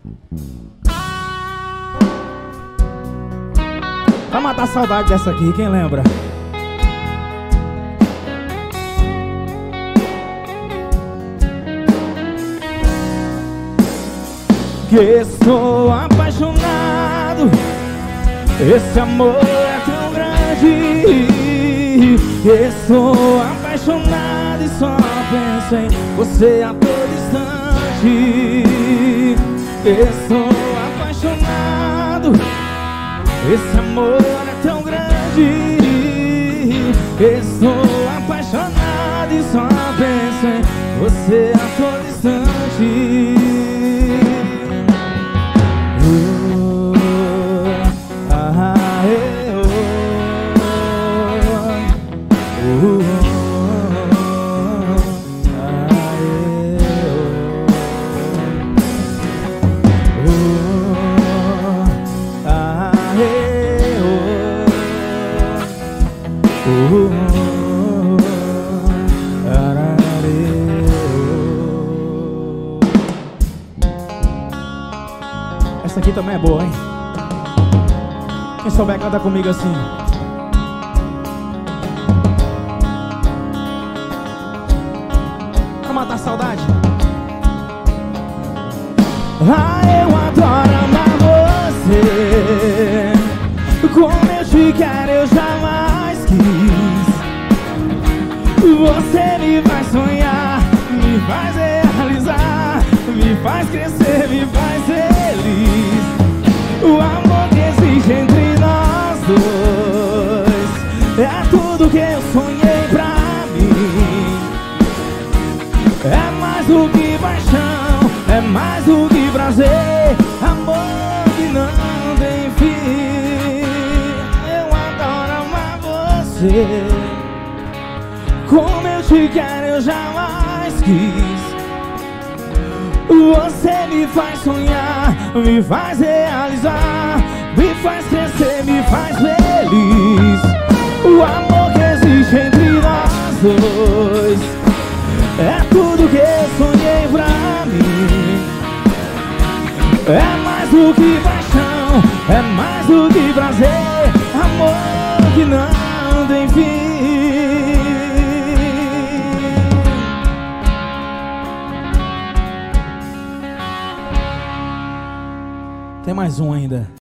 Pra matar a saudade dessa aqui, quem lembra? Que estou apaixonado, esse amor é tão grande. Que estou apaixonado e só penso em você a todo instante. Que estou apaixonado, esse amor é tão grande. Que estou apaixonado e só penso em você a todo instante. Essa aqui também é boa, hein? Quem souber canta comigo assim. Pra matar a saudade. Ah, eu adoro amar você. Como eu te quero, eu jamais quis. Você me faz sonhar, me faz realizar, me faz crescer, me faz feliz. O amor que existe entre nós dois é tudo que eu sonhei pra mim. É mais do que paixão, é mais do que prazer, amor que não tem fim. Eu adoro amar você. Como eu te quero, eu jamais quis. Você me faz sonhar, me faz realizar, me faz crescer, me faz feliz. O amor que existe entre nós dois é tudo que eu sonhei pra mim. É mais do que paixão, é mais do que prazer, amor que não tem fim. Tem mais um ainda.